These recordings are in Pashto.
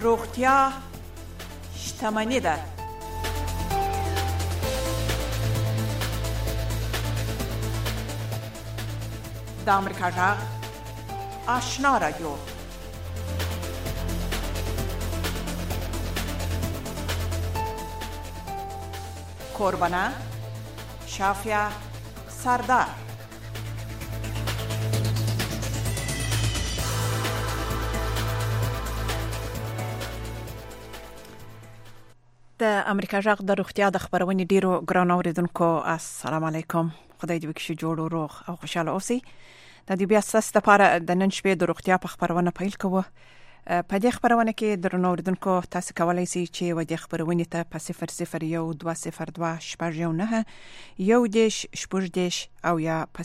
روغتیا شتمني ده. د امریکا غږ آشنا رادیو. کوربانه شافیا سردار. د امریکا غږ د روغتیا د خبرونې ډیرو ګران اوریدونکو السلام علیکم. خدای دې وکړي جوړ او روغ او خوشاله اوسئ. د دې بیا ستاسو لپاره د نن شپې د روغتیا په خبرونه پیل کوو. په دې خبرونه کې درنو اوریدونکو تاسو کولای شئ چې و دې خبرونه ته په 0012202 شپږ یو دیش شپږ دیش او یا په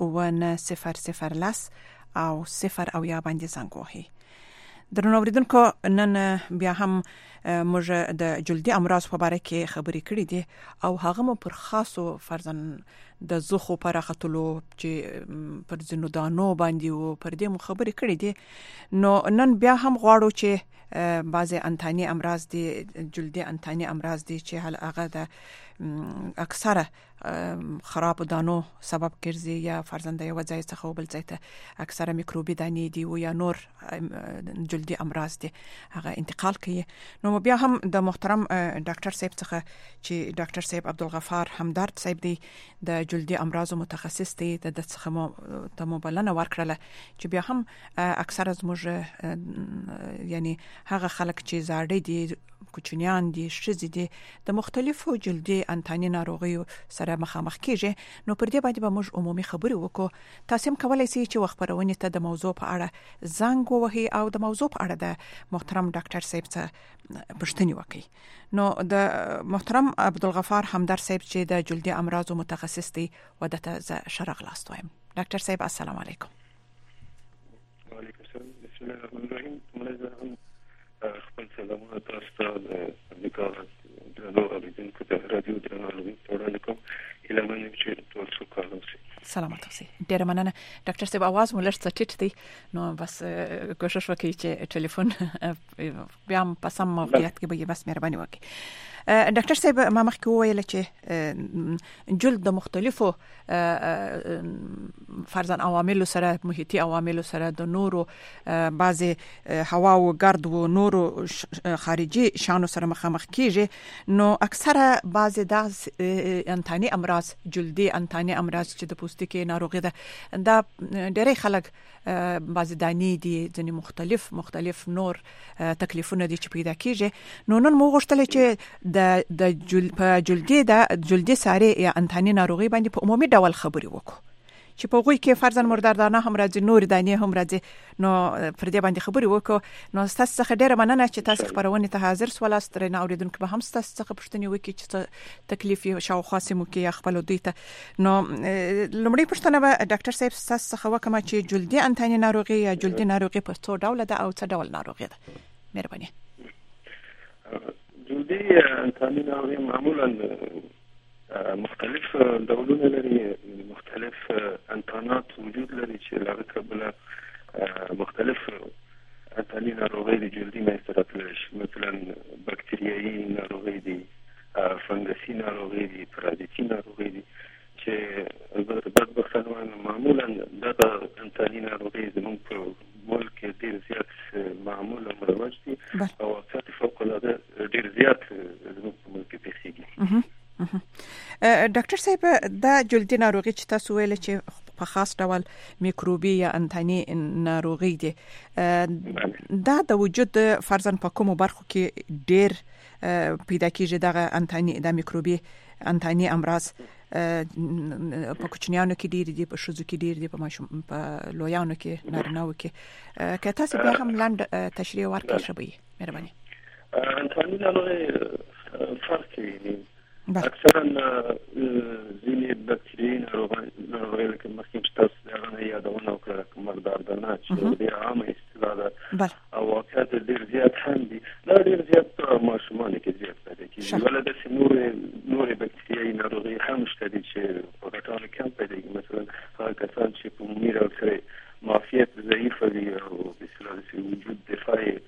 01900 او 0 او یا باندې زنګ وهئ. درنو اوریدونکو نن بیا هم موږ د جلدي امراض په اړه کې خبرې کړې دي او هغه مو پر خاصو فرضاً د زخو پر راختلو چې پر ځینو دانو باندې او پر دې مو خبرې کړې دي. نو نن بیا هم غواړو چې بعضی انتاني امراض دي، جلدي انتاني امراض دي چې هغه د اکثره خراب دانو سبب ګرځي یا فرضاً د یو ځای څخه بل ځای ته اکثره میکروبي دانې دي او یا نور جلدي امراض دي هغه انتقال کوي. نو بیا هم د محترم ډاکټر صاحب څخه چې ډاکټر صاحب عبدالغفار همدرد صاحب دی د جلدي امراض متخصص دی د څخه مو بلنه ورکړله چې بیا هم اکثره زموږ یعنی هغه خلک چې زاړه دي، کوچنیان دي، شذ دي، د مختلفو جلدي انتاني ناروغیو سره مخامخ کیږي. نو پر دې باندې به موږ عمومي خبرې وکړو. تاسو هم کولای شئ چې خبرونه ته د موضوع په اړه زنګ ووهئ او د موضوع په اړه د محترم ډاکټر صاحب څخه پوښتنه وکړئ. نو د محترم عبدالغفار همدرد صاحب چې د جلدي امراض متخصص دی و دته ز شرق لاست وایم. ډاکټر صاحب السلام علیکم. وعلیکم السلام. بسم الله الرحمن الرحیم. ملازم خپل سلامونه تاسو ته د امریکا د اوریدونکو ته رادیو درنو وړاندې کوم. هیله منم چې ټول سوکاله اوسئ. سلامت اوسئ. ډیره مننه ډاکټر صاحب. आवाज مو لږ څټ دی نو بس کوشش وکړئ چې ټلیفون بیا هم په سم موقعیت کې به بس مهرباني وکړئ. ډاکټر صاحب ما مخکې وویل چې جلد د مختلفو فرضاً عواملو سره، محیطي عواملو سره، د نورو بعضی هوا او ګرد او نورو خارجي شانو سره مخامخ کیږي. نو اکثره بعضی د انتاني امراض، جلدي انتاني امراض چې د پوستکي ناروغي ده، دا ډېری خلک بعضی دانی دي، ځینې مختلف نور تکلیفونه دي چې پیدا کیږي. نو نن مو غوښتل چې د جلدي ساري یا انتاني ناروغي باندې په عمومي ډول خبرې وکړو چې په غوي کې فرضاً مرداردانه هم راځي، نور دانې هم راځي. نو پر دې باندې خبرې وکړو. نو تاسو څخه ډیره مننه چې تاسو خبرونه ته حاضر سواست. نه اوریدونکو به هم تاسو څخه پوښتنه وکړي چې تکلیف یې شاوخوا سیمو کې یا خپل دوی ته. نو لومړی پوښتنه به ډاکټر صاحب تاسو څخه وکم چې جلدي انتاني ناروغي یا جلدي ناروغي په څو ډول ده او څه ډول ناروغي ده؟ مهرباني. جلدي انتاني ناروغي معمولا مختلف ډولونه لري، مختلف انتانات وجود لري چې له کبله مختلف انتاني ناروغي د جلدي منځته راتللی شي. مثلا بکتریایي ناروغي دي، فنګسي ناروغي دي، پرازیتي ناروغي دي چې بدبختانه معمولا دغه انتاني ناروغي زموږ په ملک کې ډېر زیات معمول او مروج دي او اکثر فوق العاده ډېر زیات زموږ په ملک کې پیښیږي. ډاکټر صاحب دا جلدي ناروغي چې تاسو ویل چې په خاص ډول میکروبي یا انتاني ناروغي دي، دا د وجود فرضاً په کومو برخو کې ډېر پیدا کیږي دغه انتاني د میکروبي انتاني امراض؟ په کوچنیانو کې ډېر دي، په شذو کې ډېر دي، په ماشوم په لویانو کې، نارینه‌و کې. که تاسو بیا هم لاندې تشریح ورکړئ شبي مهرباني. انتاني ناروغي فرق کوي. اکثرا ځینې بکتریایي ناروغۍ لکه مخکې چې تاسو د هغه یادونه وکړه مرداردانه چې ډېره عامه اصطلاح ده او واقعیت ډېر زیات هم دي. دا ډېر زیات په ماشومانو کې زیات پیدا کېږي. بله داسې نورې بکتریایي ناروغۍ هم شته دي چې په غټانو کې هم پیدا کېږي. مثلا هغه کسان چې په عمومي ډول سره معافیت ضعیفه وي او بسیار وجود دفاعي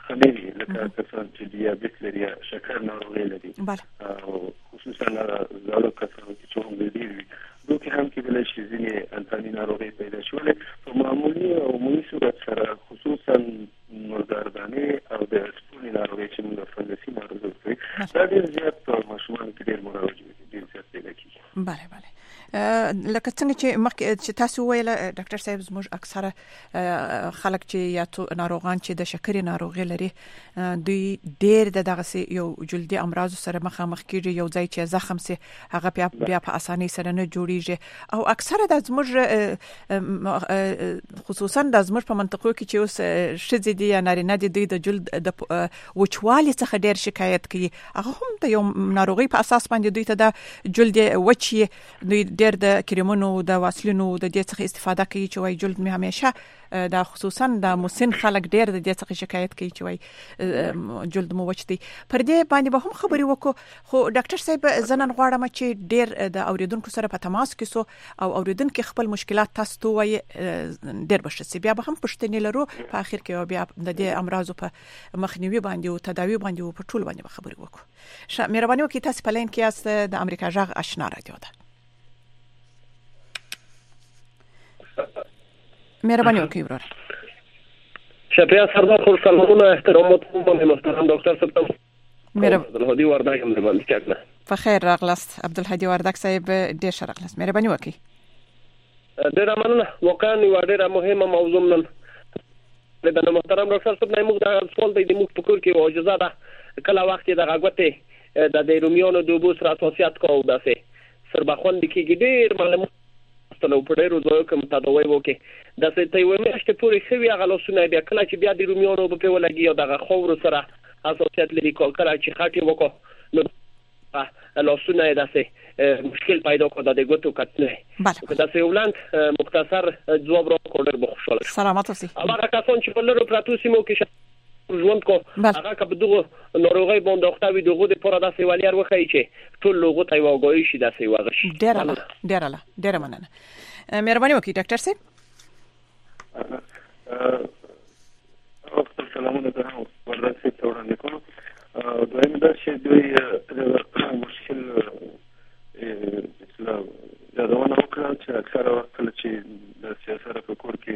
خنوي لکه کسان چې دیابت لري یا شکر ناروغي لري او خصوصا زاړه کسان چې عمر ډیر وي دوی هم کېدای شي ځینې انساني ناروغي پیدا شي په معمولی او عمومي صورت سره خصوصا مرداردانه او د سپونې ناروغي چې موږ فنګسي ناروغي کوي دا ډیر زیات په ماشومان کې ډیر مروج دي ډیر زیات پیدا کیږي. بله لکه څنګه چې تاسو ویل ډاکټر صاحب زموږ اکثره خلک چې یا تو ناروغان چې د شکرې ناروغي لري دوی ډیر دغه یو جلدي امراض سره مخامخ کیږي یو ځای چې زخم سي هغه بیا په اسانۍ سره نه جوړیږي او اکثره د زموږ خصوصا د زموږ په منطقو کې چې اوس شذې دي یا نارینه دي دوی د جلد د وچوالي څخه ډیر شکایت کوي هغه هم د یو ناروغي په اساس باندې دوی ته د جلد وچی دوی ډېر د کریمونو د واسلینو د دې څخه استفاده کوي چې وای جلد می همیشه دا خصوصا د مسن خلک ډېر د دې څخه شکایت کوي چې وای جلد مو وچ دی پر دې باندې به هم خبرې وکړو خو ډاکټر صاحب زنن غواړم چې ډېر د اوریدونکو سره په تماس کې سو او اوریدونکو خپل مشکلات تاسو ته وای ډېر بشي بیا به هم پښتنې لرو په اخر کې بیا د دې امراض په مخنیوي باندې او تداوی باندې او په ټول باندې خبرې وکړو. مهرباني وکړئ تاسو په لین کې یاست د امریکا جغ آشنا رادیو ده. مهرباني وکړئ ورور. شپه سردار خو سلامونه احترامات کوم محترم ډاکټر صاحب. عبدالهادي وردک هم باندې کېږم. په خیر راغلاست عبدالهادي وردک صاحب ډېر ښه راغلاست. مهرباني وکړئ. ډېر مننه واقعا یو ډېر مهمه موضوع نن د محترم ډاکټر صاحب نه موږ د سوال د موږ په کور کې واجزه ده کله وخت د غوته د رومیانو د اوبو سره اساسيات کوو داسې سربخوند کېږي ډېر معلومات نو په ډېرو ځایو کې متداوی وکي د څه ته یو میاشت پورې خوي هغه لاسونه بیا کله چې بیا د رومیانو په ولګي او دغه خور سره اساسيات لري کله چې خاطي وکړو نو لاسونه داسې مشکل پیدا کړ د ګوتو کټنه داسې ولند مختصر جواب را کوړل بخښل سلامات اوسئ هغه کسان چې په لرو پراتو سیمو کې ژوند کو هغه کبه دغه ناروغي باندې وختوي دغه د پوره داسې ولیر وخی چې ټول لوغو ته واګوي شي داسې واغش ډېر مننه. مهرباني وکړئ ډاکټر صاحب. سلامونه ده ورته وړاندې کوم دویم دا چې دوی مشکل اسلام یادونه وکړه چې اکثره وخت چې د سیاست په کور کې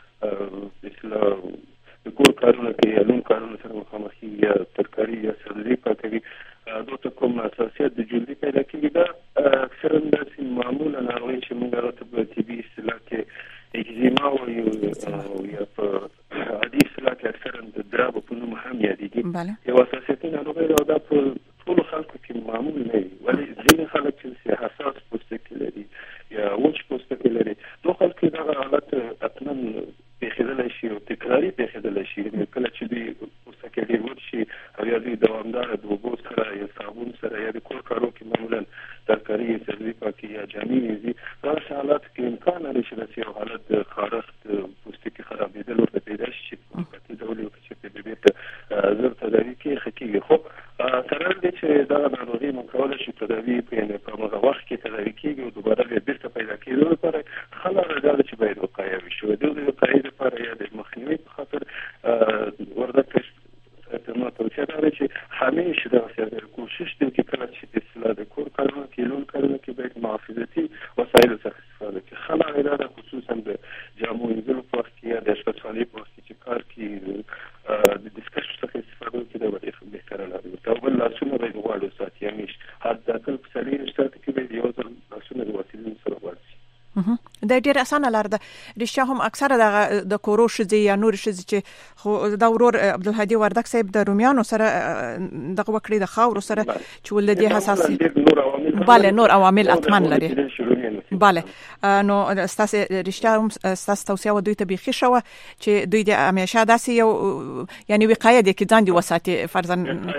اسلام د کور کارونه کوي علوم کارونه سره مخامخ یا ترکاری یا سبزی پاکوي دوی کوم اساسيات د جلدي پیدا کیږي دا اکثرا د معمولا ناروغي چې موږ راته په طبي اصطلاح کې اکزیما او یا په عادي اصطلاح کې اکثرا د دراب په نوم هم یادېږي یو اساسي ناروغي دا په ټول خلکو کې معمول نه وي ولې ځینې خلک چې حساس پوستکی لري یا وچ پوستکی لري نو خلک دا حالت اتمن بخیدل شي او تکراری بخیدل شي کله چې دوی پوستکی ډیر وچ شي او یا دوی دوامدار د اوبو سره یا صابون سره یا د کور کارو کې معمولا ترکاری سبزی پاکي یا جامې وي دا حالات کې امکان لري چې د حالت خارښت پوستکی خرابېدل ورته پیدا شي په دې ډول چې په دې ته زر تداوی کې خکېږي خو تر دې چې دا ناروغي مکمل شي تداوی په هغه وخت کې تداوی کېږي او دوباره بیرته پیدا کېږي لپاره خلک راځي چې باید وقایع وشي د وقایع لپاره یا د مخنیوي په خاطر ورته ما توصیه ده چې همیشه د کوشش دې کې کله چې د اصلاح د کور کارونه کې لون کارونه کې باید محافظتي وسایل څخه استفاده وکړي خلک دا خصوصا د جامو انځلو په وخت کې یا د شپږالي په وخت کې کار کې د ډیسکس څخه استفاده وکړي دا ډېر بهتره لاره ده او بل لاسونه باید غواړو ساتي همیشه حتی کله په سړي رښتیا کې باید یو ځل لاسونه د وسیلې سره غواړي دا ډېر اسانه لار ده رښتیا هم اکثره د کورو شذې یا نور شذې چې خو دا ورور عبدالهادي وردک صاحب د رومیانو سره دغه وکړي د خاور سره چې ولدي حساسیت بله نور عوامل اتمن لري بله نو تاسو رښتیا هم تاسو توصیه و دوی ته بيخي شو چې دوی د همیشه داسې یو یعنی وقایه دي کې ځان دي وساتي فرضاً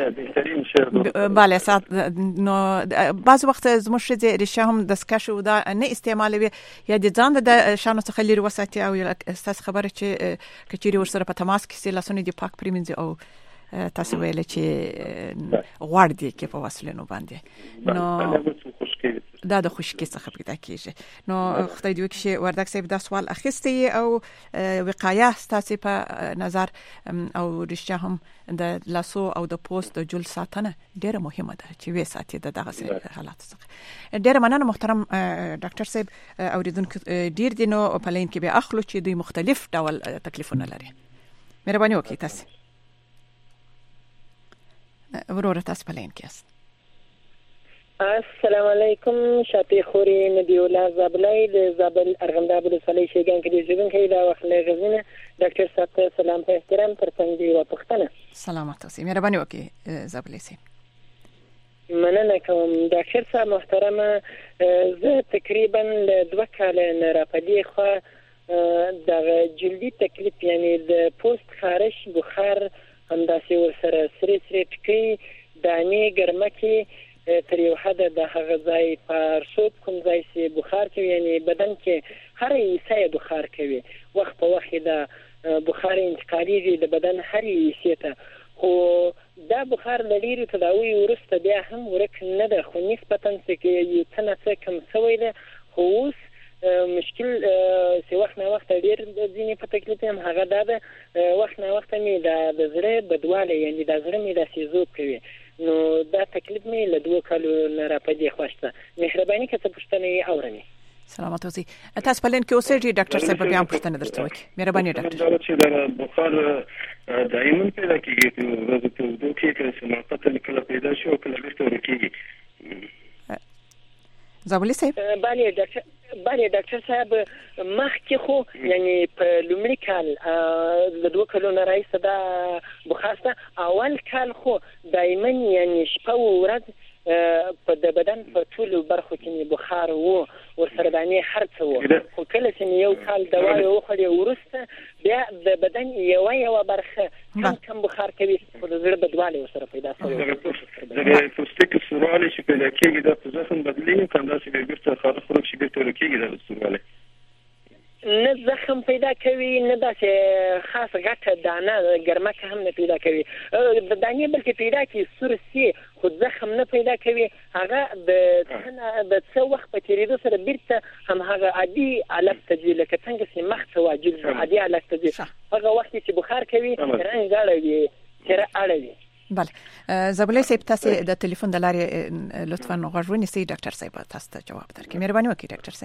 بله نو بعض وخت زموږ شذې رښتیا هم د سکشو دا نه استعمالوي یا د ځان د شانو څخه لري وساتي او تاسو خبره چې کچيري ورسره په تماس کې سي لاسونه دي پاک پریمنځي او تاسو ویل چې غوړ دي کې په وسلینو باندې نو کېږي دا د خشکي څخه پیدا کیږي نو خدای دې وکړي وردګ صاحب دا سوال اخیستی او وقایه ستاسو په نظر او رښتیا هم د لاسو او د پوست د جل ساتنه ډیره مهمه ده چې وې ساتي د دغه حالات څخه ډیره مننه محترم ډاکټر صاحب اوریدونکو ډیر دي نو په لین کې به اخلو چې دوی مختلف ډول تکلیفونه لري مهرباني وکړئ تاسو ورور تاسو په لین کې یاست السلام علیکم شاپی خوري نبیولا زابلای د زابل ارغنداب ولسوالۍ شیګان کې د ژوند کې دا وخت لغزنه ډاکټر صاحب سلام په احترام ترڅنګ دی او پښتنه سلامات اوسئ مهرباني وکړئ زابلای سي مننه کوم ډاکټر صاحب محترمه زه تقریبا له 2 کال نه راپدې خو د جلدي تکلیف یعنی د پوست خارش بخار همداسې ورسره سری ټکی دانې ګرمکې تر یو حد د هغه ځای پر صوت کوم ځای چې بخار کوي یعنی بدن کې هر حصه بخار کوي وخت په وخت د بخار انتقالي د بدن هر حصه ته خو دا بخار لري تداوی ورسته بیا هم ورک نه ده خو نسبتا چې یو تنه کم شوی ده خو اوس مشکل چې وخت نه وخت ډیر ځینې په تکلیف هم هغه ده وخت نه وخت مې د زړه بدواله یعنی د زړه مې د سیزوب کوي نو دا تکلیف مې له 2 کالو نه راپدې خوښته مهرباني که څه پوښتنه یې اورئ سلامات اوسئ تاسو په لین کې اوسئ ډاکټر صاحب بیا پوښتنه درته وکړي مهرباني ډاکټر چې دا بخار دایماً پیدا کیږي ورځ په دوه کې چې موقته کله پیدا شي او کله بیرته ورکیږي زابلی صاحب بله ډاکټر صاحب مخکې خو یعنی په لومړي کال د 2 کالو نه راځي دا بخاسته اول کال خو دایماً یعنی شپه او ورځ په د بدن په ټولو برخو کې بخار وو ورسره باندې هرڅه وو خو کله چې یو کال دوا وخوري ورسته بیا د بدن یو برخه کم بخار کوي خو د زړه بدواله ورسره پیدا کوي د پوستکي سورواله چې پیدا کېږي د زخم بدلېږي کنده چې بیرته خارج خروج شي بیرته ورکېږي د سورواله نه زخم پیدا کوي نه داسې خاص غټه دانه ګرمکه هم نه پیدا کوي د دانې بلکې پیدا کوي سورسي خو زخم نه پیدا کوي هغه د څه وخت په تیریدو سره بیرته هم هغه عادي حالت ته ځي لکه څنګه چې مخ ته واجب عادي حالت ته ځي هغه وخت چې بخار کوي رنګ اړوي چیرې اړوي بله زابلی صاحب تاسو د ټلیفون د لارې لطفا غوږ ونیسئ ډاکټر صاحب تاسو ته جواب درکړي مهرباني وکړئ ډاکټر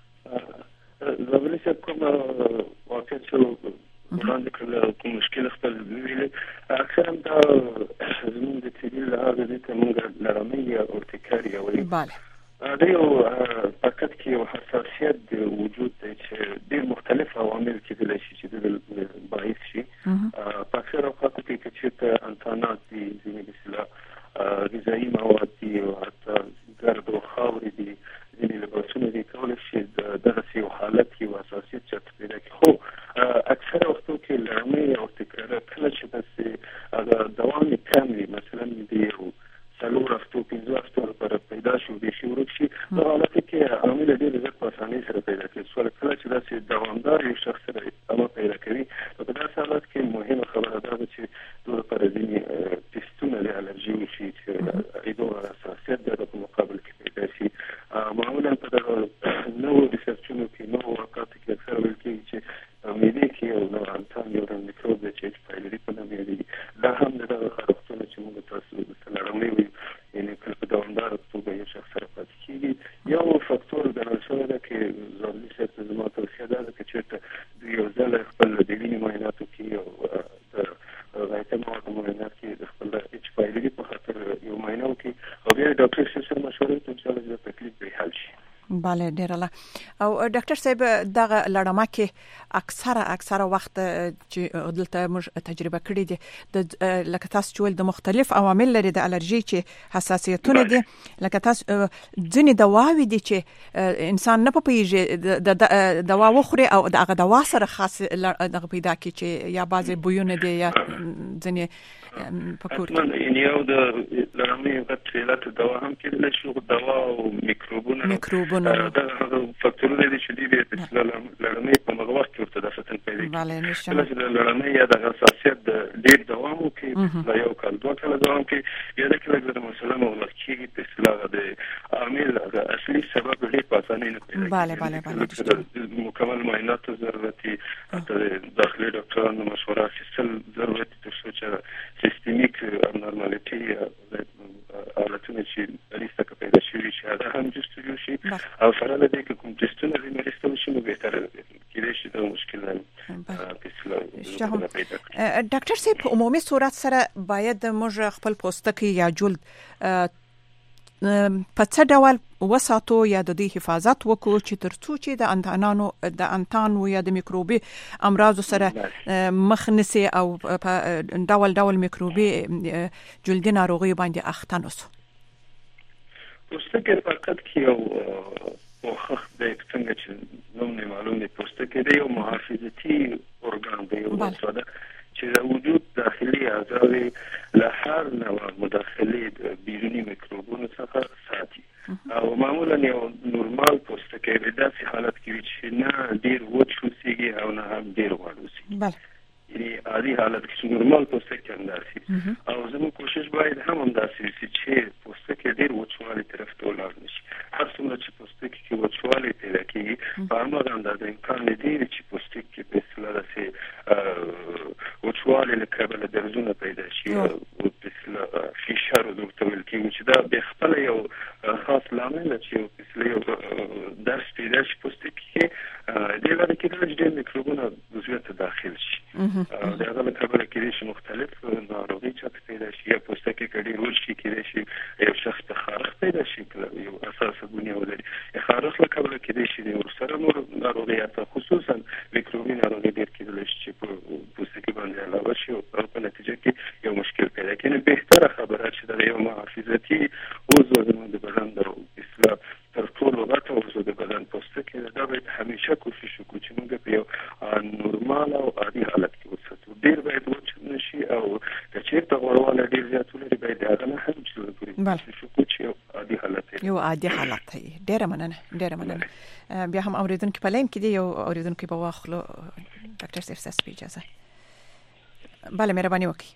صاحب زابلی صاحب کوم واقع چې وړاندې کړل کوم مشکل خپل ویل اکثر دا زموږ د تیری لاره د کومه لرمه یا اورتیکاریا وایي bale دا یو فقط کې یو حساسیت د وجود دی چې ډېر مختلف عوامل کېدلی شي چې د باعث شي په اکثر اوقاتو کې چې انتانات دي ځینې مثلا غذایي مواد دي او حتی ګرد او خاورې دي ځینې لباسونه دي کولی شي دغسې یو حالت یو حساسیت چې پیدا کړي خو اکثر وختو کې لرمې او تکرار کله چې داسې دوام کم وي مثلا د یو 4 هفتو 5 هفتو لپاره پیدا شي د شي ورک شي په حالت کې عامل ډېر زیات په اسانۍ سره پیدا کېږي سوال کله چې داسې دوامدار یو شخص سره اما پیدا کوي په داسې حالت کې مهمه خبره ده چې دوی لپاره ځینې ټیسټونه د الرجي وشي چې ایدو حساسیت د په مقابل کې پیدا شي معمولا په نوو ریسرچونو کې نوو واقعاتو کې اکثر ویل کېږي چې معدې کې یو نوع انتان یو ډول میکروب دی چې پایلري په نوم یادېږي دا هم د دغه خارښتونو چې موږ تاسو مثلا لړمې وایو یعنې کله په دوامداره توګه یو شخص سره پاتې کېږي یو فکتور ګڼل شوی ده چې زابلي صاحب ته زما توصیه دا ده که چېرته دوی یو ځل خپل د وینې معایناتو کې یو د غایطه موادو معاینات کې د خپل اچ پایلري په خاطر یو معاینه وکړي او بیا ډاکټر صاحب سره مشوره وکړي انشاءالله د تکلیف به حل شي bale ډیر الله او ډاکټر صاحب دغه لړمه کې اکثره وخت چې دلته موږ تجربه کړې دي د لکه تاسو چې د مختلف عوامل لري د الرجي چې حساسیتونه دي لکه تاسو ځینې دواوې دي چې انسان نه پوهیږي د دوا وخوري او دغه دوا سره خاص دغه پیدا کی چې یا بعضی بویونه دي یا ځینې پکور من یو د لړمې غټ دوا هم کېدل شي دوا او میکروبونه دا فاکتورونه دي چې د لړمې په مغز کې ورته د فتن پیدا کوي. بله نشته چې لړمې یا د حساسیت د ډېر دوام کوي د یو کال دوه کال دوام کوي یا د کله د مثلا مغز کې په اصطلاح د عامل اصلي سبب ډېر په اسانۍ نه پیدا بله مکمل معاینات ضرورتي داخلي ډاکټرانو مشوره اخیستل ضرورتي تر څو چې سیستمیک ابنورمالټي حالتونه چې لیسته کې پیدا شوي چې هغه هم جستجو شي او سره له دې کې کوم ټیسټونه دې مرسته وشي نو بهتره کېدای شي دا مشکل نه ډاکټر صاحب په عمومي صورت سره باید موږ خپل پوستکی یا جلد په څه ډول وساتو یا د دې حفاظت وکړو چې ترڅو چې د انتانو یا د میکروبي امراض سره مخ نسی او په ډول میکروبي جلدي ناروغي باندې اخته نسو. پوستکی فقط کې یو مخخ د څنګه چې نوم نه معلوم دی پوستکی دی یو محافظتي ارګان دی او څه چې د وجود داخلي اعضاء له هر نوع مداخلې بیروني میکروبونو څخه ساتي او معمولا یو نورمال پوستکی د داسې حالت کې چې نه ډیر وچ وسیږي او نه هم ډیر غوړ وسیږي. بله یعنی عادي حالت کې نورمال پوستکی همداسې او زموږ کوشش باید هم همداسې وي چې پوستکی ډیر وچوالي طرف ته ولاړ نشي. هر څومره چې پوستکی کې وچوالي پیدا کېږي په هماغه اندازه امکان دی چې پوستکی کې په اصطلاح داسې وچوالي له کبله درزونه پیدا شي او په اصطلاح فشار ورته ویل کېږي چې دا به خپل یو خاص لامل چې په اصطلاح یو درس پیدا شي پوستکی کې د لاره کې د ډېر میکروبونه عضویت ته داخل شي د هغه له کبله کېدای شي مختلف ناروغي چاته پیدا شي یا پوستکی کې ډېر وچ شي کېدای شي یو شخص ته خارښ پیدا شي یو اساسه بنیاد ولري خارښ له کبله کېدای شي د ورسره نور ناروغیات خصوصا میکروبي ناروغي ډېر کېدای شي چې په پوستکی باندې علاوه شي او په نتیجه کې یو مشکل پیدا کوي. بهتره خبره چې دا یو محافظتي عضو زموږ د بدن د اصلاح تر ټولو غټه عضو د بدن پوستکی دا باید همیشه کوشش وکړو چې موږ په یو نورمال او عادي حالت کې وساتو. ډېر باید وچ نشي او که چېرته غوړوالی ډېر زیات ولري باید هغه نه هم چې کوشش وکړو چې یو عادي حالت یو عادي حالت وي. ډېره مننه. بیا هم اوریدونکو په لاین کې دی یو اوریدونکو په واخلو ډاکټر صاحب ستاسو په اجازه. بله مهرباني وکړئ.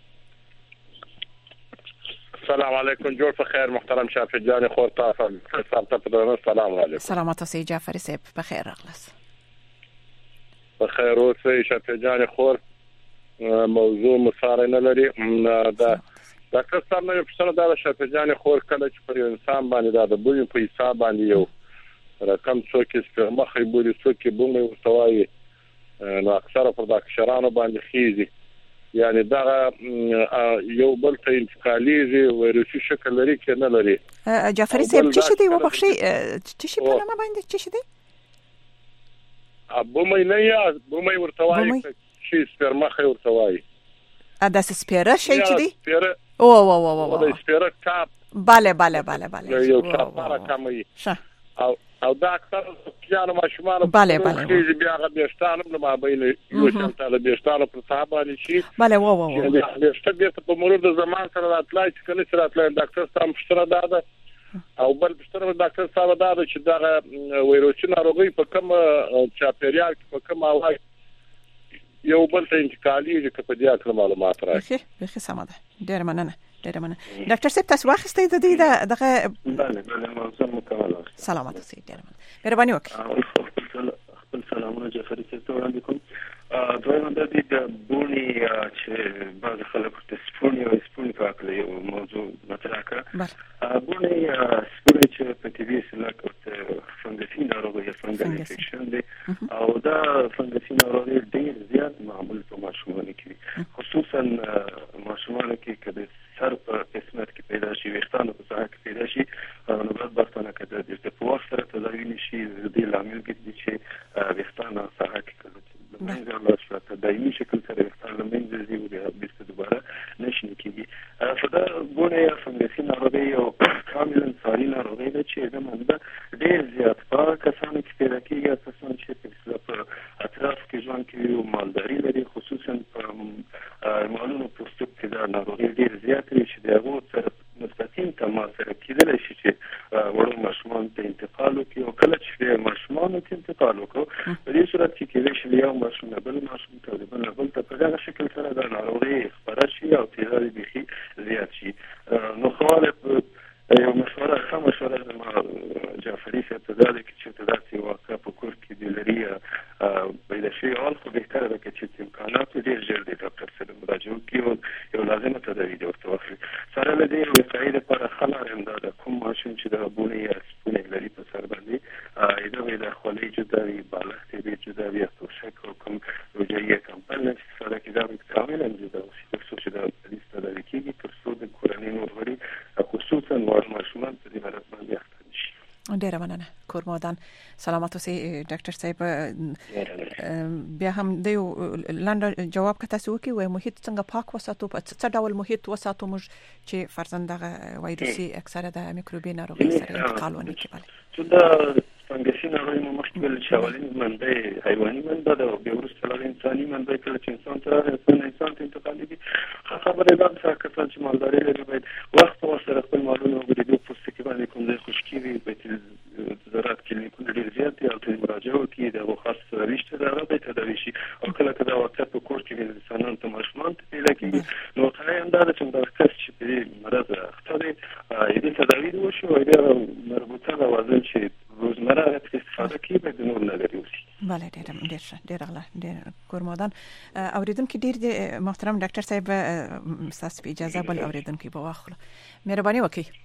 السلام علیکم جوړ په خیر محترم شافعي جان خور تاسو ته په درنه سلام علیکم. سلامات اوسئ جعفر صاحب په خیر راغلاست. په خیر اوسئ شافعي جان خور موضوع مصارنه لري دا ډاکټر صاحب نو په څنګه دا شافعي جان خور کله چې پر انسان باندې دا د بوی په حساب باندې یو رقم څوک چې مخې بوی څوک کې بومي مستوي نو اکثره پر دا کشرانو باندې خيزي یعنی دا یو بل ته انتقالي ویروسي شکل لري کې نه لري. جعفر صاحب څه شي دی وبخښي څه شي په نامه باندې څه شي دی؟ بومي نه یا بومي ورته وایي چې سپرمخه ورته وایي. دا سپیره شي چې دی؟ سپیره او دا سپیره کاپ. بله یو څاپاره کموي. او دا اکثر کیانو ماشومان بله چې بیا غبيشتانو نو ما بین یو شان ته بيشتانو په صحابه شي بله بيشته به په مرور د زمان سره راتلای چې کله سره راتلای ډاکټر صاحب مشتره ده او بل مشتره ډاکټر صاحب ده چې دا ویروسي ناروغي په کوم چاپیریال کې په کوم اوای یو بل ته انتقالي چې په دې اړه معلومات راځي. بخي سم ده. ډېر مننه. ډاکټر صاحب تاسو واخستې د دې دغه بله موضوع مکمل. سلامات اوسئ. ډېر مننه. مهرباني وکړئ. خپل سلامونه جعفر صاحب ته وړاندې کوم. دویم د دې د بونی چې بعض خلک د سپونی او سپونی په اړه یو موضوع مطرح کړه. بونی سپونی چې په طبي اصطلاح کې فنګسي ناروغي یا فنګل انفیکشن دی او دا فنګسي ناروغي ډېر زیات معمول په ماشومانو کې خصوصا ماشومانو کې کله سر په قسمت کې پیدا شي ویښتانو په ساحه کې پیدا شي نو بدبختانه کده د په وخت سره تداوی نشي د دې لامل کې چې ویښتانو ساحه کې کله منځ الله شاته دایمي شکل سره ویښتان لمنځه ځي او بیا بیرته دوباره نشي کېږي. فدا بونه یا فنګسي ناروغي او کاملا ساري ناروغي ده چې د منځ ډېر زیات په کسانو کې پیدا کېږي کسان چې په اطراف کې ژوند کوي او مالداري لري خصوصا په مالونو پوستکي دا ناروغي ډېر زیات وي چې د هغو سره مستقیم تماس سره کېدلی شي چې وړو ماشومان ته انتقال وکړي او کله چې ماشومانو ته انتقال وکړو په دې صورت کې کېدای شي له یو ماشوم نه بل ماشوم ته د بل نه بل ته په دغه شکل سره دا ناروغي خپره شي او تعداد یې بیخي زیات شي. نو خواله یو مشوره زما جعفري صاحب ته دا ده چې ته داسې واقع په کور کې د لري پیدا شوي حال خو بهتره ده چې امکانات ډېر ژر د ډاکټر سره مراجعه وکړي او یو لازمه تداوي دې ورته واخلي. سره له دې وقایې دپاره ښه لاره همدا ده کوم ماشوم چې دغه بونې یا سپونې لري په سر باندې دغه د خولۍ جدا وي، بالښت یې جدا وي، توشک او کوم روجایي کمپل نه استفاده کړي دا به کاملا جدا وشي تر څو چې دا پولیس تداوي کېږي تر څو د کورنۍ نور غړي خصوصا ماشومان په دې مرض باندې اخته نشي. ډیره مننه کورمادان. سلامات اوسئ ډاکټر صاحب. بیا هم د یو لاندې جواب که تاسو وکړئ وای محیط څنګه پاک وساتو، په څه ډول محیط وساتو موږ چې فرضاً دغه وایروسي اکثره د میکروبي ناروغۍ سره انتقال ونه کړي. دا فنګسي ناروغي مو مخکې ویل چې اولین منبع حیواني منبع ده او بیا وروسته لاړ انساني منبع کله چې انسان ته انتقالېږي. خبره دا ده کسان چې مالداري لري باید وخت په وخت سره خپل مالونه وګوري. د پوستکي باندې کوم ځای خشکي وي باید زراعت کلینیکونه ډېر زیات دي او ته مراجعه وکړي د هغو خاص تداوي شته د هغه باید تداوي شي. او کله که دا واقع په کور کې انسانانو ته ماشومان ته پیدا کېږي نو واقعا همدا ده چې دغه کس چې په دې مرض اخته دی د تداوي دې وشي او بیا مربوطه لوازم چې روزمره استفاده کوي باید نور نه لري وشي. بله ډېر غلا ډېر کورمادان. اوریدونکو ډېر محترم ډاکټر صاحب ستاسو په اجازه بل اوریدونکو به واخلو. مهرباني وکړئ.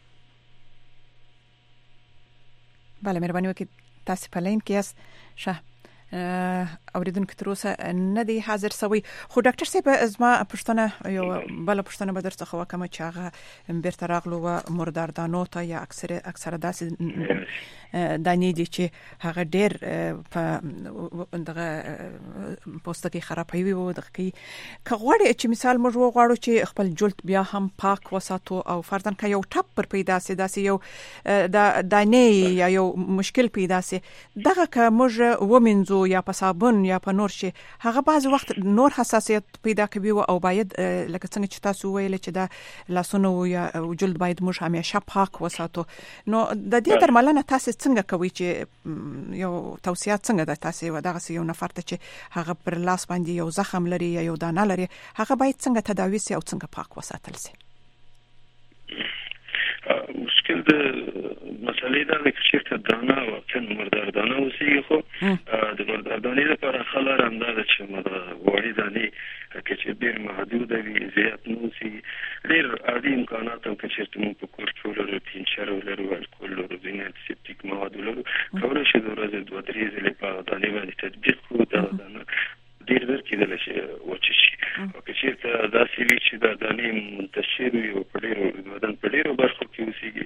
بله مهرباني وکړئ تاسو په لین کې یاست. ښه اوریدونکو تر اوسه نه دی حاضر سوی خو ډاکټر صاحب زما پوښتنه یو بل پوښتنه به درڅخه وکړم چې هغه بیرته راغلو و مردار دانو ته یا اکثره داسې دانې دي چې هغه ډېر په دغه پوستکي خرابوي او دغه که غواړي چې مثال موږ وغواړو چې خپل جلد بیا هم پاک وساتو او فرضاً که یو ټپ پر پیدا سي داسې یو د دانې یا یو مشکل پیدا سي دغه که موږ ومنځو یا په صابون یا په نور شي هغه بعض وخت نور حساسیت پیدا کوي او باید لکه څنګه چې تاسو ویل چې د لاسونو یا جلد باید موږ همیشه پاک وساتو. نو د دې درملنه تاسو څنګه کوي چې یو توصیه څنګه ده تاسو دغه یو نفر ته چې هغه پر لاس باندې یو زخم لري یا یو دانه لري هغه باید څنګه تداوي سي او څنګه پاک وساتل سي؟ مشکل د مسلې دا د چیرته دانه او څنګه مردار دانه اوسېږي خو د مردار دانې لپاره خلک همدا ده چې وړې دانې که چې ډېر محدود وي زیات نه اوسي ډېر عادي امکانات هم که چېرته موږ په کور کې ولرو پینچر ولرو الکول ولرو ځینې انټيسېپټیک مواد ولرو کولی شي د ورځې 2-3 ځلې په دانې باندې تطبیق کړو دغه دانه ډېر ژر کېدلی شي وچه شي. او که چېرته داسې وي چې دا دانې منتشر وي او په ډېرو بدن په ډېرو برخو کې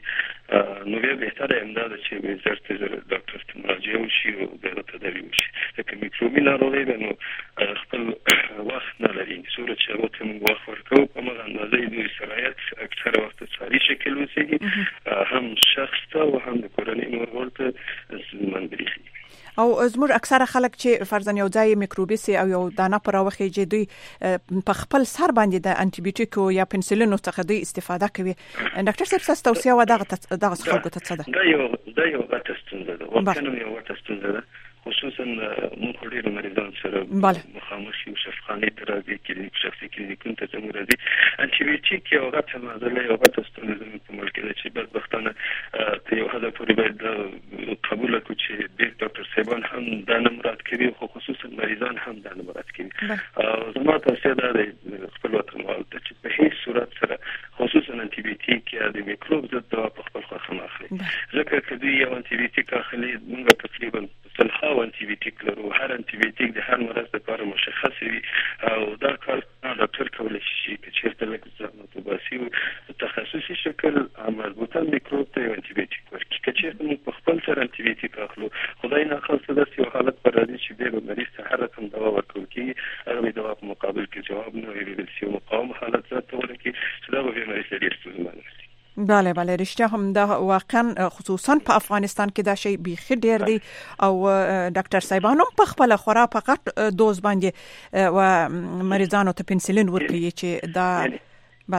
اوسېږي نو بیا بهتره همدا ده چې زر تر زر ډاکټر ته مراجعه وشي او د هغه تداوي وشي. لکه میکروبي ناروغۍ ده نو خپل وخت نه لري څومره چې هغو ته موږ وخت ورکوو په همغه اندازه یې دوی صلاحیت اکثره وخت ساري شکل اوسېږي هم شخص ته او هم د کورنۍ نور غړو ته منبریښي. او زموږ اکثره خلک چې فرضاً یو ځای میکروبي سي او یو دانه پر راوخیږي دوی په خپل سر باندې د انټي بیوټیکو یا پنسلینو څخه دوی استفاده کوي. ډاکټر صاحب تاسو توصیه و دغه خلکو ته څه ده؟ دا یو غټه ستونزه ده واقعا یو غټه ستونزه ده خصوصا موږ ډېر مریضان سره مخامخ یو شفاخانه ته راځي کلینیک شخصي کلینیکونو ته څنګه راځي انټي بیوټیک یو غټه مسله یو غټه ستونزه په ملک کې چې بدبختانه ته یو هدف پورې باید قبول کړو چې ډېر ډاکټر صاحبان هم دا نه مراد کوي خو خصوصا مریضان هم دا نه مراد کوي. زما توصیه دا ده خپل وطنوالو ته چې په هیڅ صورت سره خصوصا انټي بیوټیک یا د میکروب ضد دوا په خپل خوښه نه اخلي ځکه که دوی یو انټي بیوټیک اخلي موږ تقریبا سلخه انټي بیوټیک لرو هر انټي بیوټیک د هر مرض لپاره مشخص وي او دا کار ډاکټر کولی شي چې چېرته لږ زحمت وباسي په تخصصي شکل مربوطه میکروب ته یو انټي بیوټیک ورکړي. که چېرته موږ په خپل سره انټي بیوټیک اخلو خدای ناخواسته داسې یو حالت به راځي چې بیا به مریض ته هر رقم دوا ورکول کېږي هغه به دوا په مقابل کې جواب نه وي ویل شي مقاوم حالت ځان ته ورکړي چې دا به بیا مریض ته ډېر ستونزمن شي. بله بله رښتیا هم دا واقعا خصوصا په افغانستان کې دا شی بیخي ډیر دی او ډاکټر صاحبانو په خپل خورا فقط دوز باندې و مریضانو ته پنسلین ورکړي چې دا بله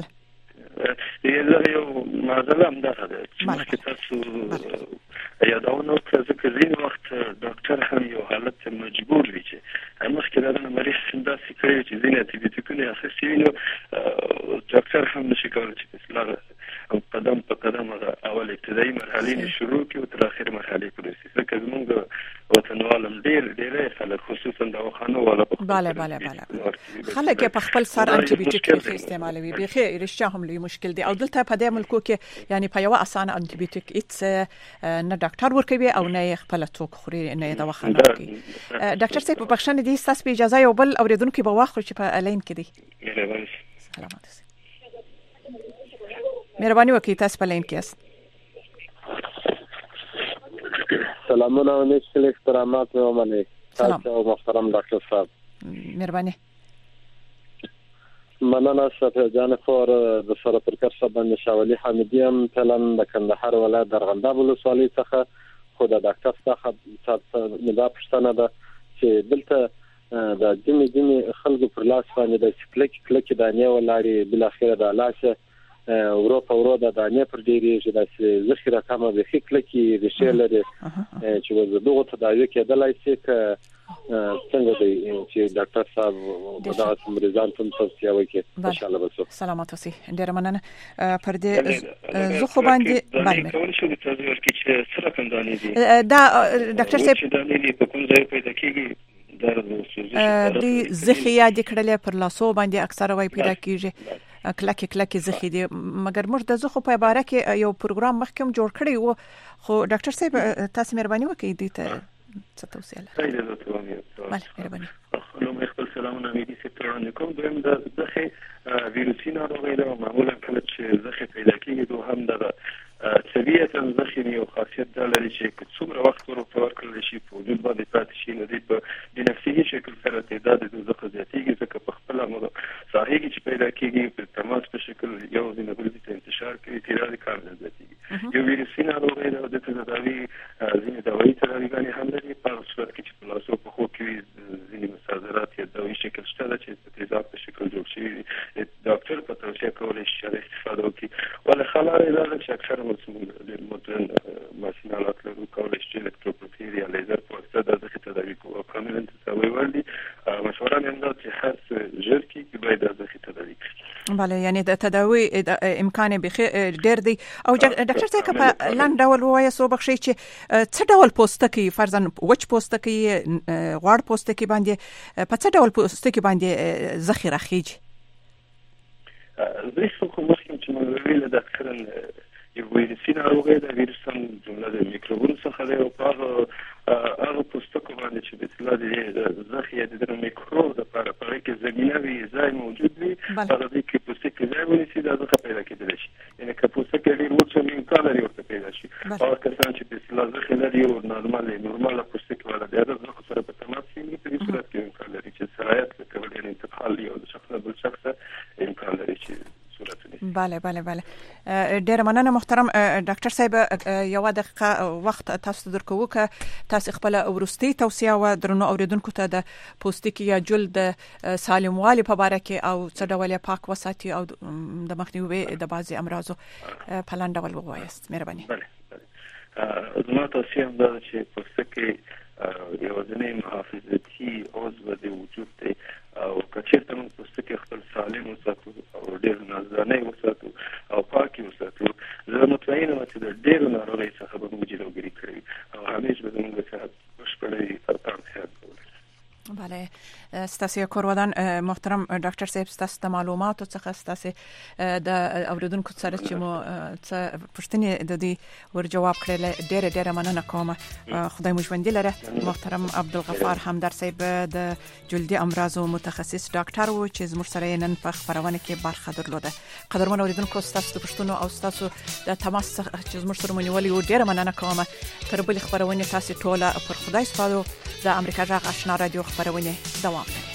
یو معضله هم ده چې تاسو یادونه ځکه ځینې وخت ډاکټر هم یو حالت مجبور وي چې مخکې دا مریض داسې کوي چې ځینې انټيبیوټیکونه اخیستي وي نو ډاکټر هم نشي کولی چې اصلاح قدم په قدم اول ابتدایي مرحلې شروع کړي او تر اخر مرحلې پورې ځکه زموږ وطنوالم ډېر خلک خصوصا د خانو والا بله بله بله خلک په خپل سر انټيبیوټیک استعمالوي بیخي رښتیا هم لوی مشکل دی او دلته په دې ملکو کې یعنی په یو اسانه انټيبیوټیک هیڅ نه ډاکټر ورکوي او نه خپل څوک خوري نه د وخت نه کوي ډاکټر صاحب په بخښنه دي تاسو په اجازه یو بل اوریدونکو به واخلو چې په الاین کې دی سلامات مهرباني وکړئ تاسو په لاین کې یاست سلامونه او نشل احترامات و منی تاسو او محترم ډاکټر صاحب مهرباني مننه شفیع جان فور د سره ترکر صاحب نشاولی حمیدیم پلان د کندهار ولایت درغنده ولسوالۍ څخه خو د ډاکټر صاحب ندا پښتنه ده چې دلته د جمی خلکو پر لاس باندې د کلک دانې ولاړې بل اخره د لاشه ورو د دانې پر ډیری چې ذخیره کمه به کلکی د شیلره چې دغه تداوی کېدلای شي ک څنګه دی چې ډاکټر صاحب دا مریضان ته توصیه وکړي ان شاء الله به سلامات اوسئ ډیر مننه پر دې زه خو باندې باندې کول شو د تاسو ورکی چې سره کوم دانې دي دا ډاکټر صاحب دانې دي په کوم ځای پیدا کیږي د زخیا د کړلې پر لاسو باندې اکثره وای پیدا کیږي کلک زخی دي مګر موږ د زخه په اړه کې یو پروګرام مخکوم جوړ کړی وو خو ډاکټر صاحب تاسو مهرباني وکړئ دې ته څه توصیه لرئ مهرباني نو خپل سلامونه مې دي چې ترانه کوم دویم د زخه ویروسي ناروغي ده معمولا کله چې زخه پیدا کیږي دوه هم د طبيعتا زخه یو خاصیت ده لري چې څومره وخت ورکړل شي په وجود باندې پاتې شي نو د نفسي شکل سره تعداد د زخه زیاتېږي ځکه په خپل ساحه کې چې پیدا کیږي په تماس په شکل یو د نبض ته انتشار کوي تیرا کار زیاتېږي یو ویروسي ناروغي ده د تداوی ځینې دوايي تداویګانې هم لري په صورت کې چې په لاسو په خو کې ځینې مساعدات یا دوايي شکل شته چې په تیزاب په شکل جوړ شي ډاکټر په توصیه کولی شي استفاده وکړي ولې خلاره ده چې اکثر مدرن ماشینالات لرو کولی شي الکتروپوتیر یا لیزر په واسطه د تداوی کوو کاملا تساوي وړي مشوره هم ده چې هر ژر کې باید د تداوی کړي بله یعنی د تداوی امکان به ډیر دی او ډاکټر صاحب په لاندې ډول وایي سو بخښي چې څه ډول پوستکی فرضاً وچ پوستکی غوړ پوستکی باندې په څه ډول پوستکی باندې ذخیره خېږي زه خو مخکې چې موږ ویل د اکثرا یو ویروسي ناروغي د ویروس هم جمله د میکروبونو څخه دی او هغه پوستکو باندې چې د اطلاع د زخیه د میکروب د لپاره په کې زمینه وي ځای موجود وي هغه د کې پوستکي ځای ونیسي د زخه پیدا کېدلی شي یعنی که پوستکي ډېر وچ وي امکان لري ورته پیدا شي او کسان چې د اطلاع زخه لري او نورمال پوستکي ولا د زخه سره په تماس کې په دې صورت کې امکان لري چې سرایت کوي د انتقال یو د شخص نه بل شخص امکان لري چې بله ډیر مننه محترم ډاکټر صاحب یو دقیقه وخت تاسو درکو ک تاسو خپل ورستي توصیه و درنو اوریدونکو ته د پوستکي یا جلد سالموالي په اړه کې او څه ډول پاک وساتي او د مخنیوي د بعضي امراضو په لاندې ډول ووایست مهرباني زما توصیه هم ده چې پوستکي یو ځینې محافظتي عضو د وجود دی او کچېرته موږ پوستکي خپل سالم وساتو او ډېر نازدانه وساتو او پاکي وساتو زه مطمئن یم چې د ډېرو ناروغیو څخه به موږ جلوګیري کړو او همیشه به زموږ صحت بشپړ وي سرطان خیال کولی بله ستاسو کورودان محترم ډاکټر صاحب ستاسو د معلوماتو څخه ستاسو د اوریدونکو سره چې مو څه پوښتنې د دې ور جواب کړل ډېر مننه کوم خدای مو ژوندي لره محترم عبدالغفار همدرد صاحب د جلدي امراضو متخصص ډاکټر و چې زموږ سره نن په خبرونه کې برخه درلوده قدرمن اوریدونکو ستاسو د پوښتنو او ستاسو د تماس چې زموږ سره مونیولي و ډېر مننه کوم تر بل خبرونه تاسو ټوله پر خدای سپارو د امریکا جغ آشنا رادیو خبرونه دوام لري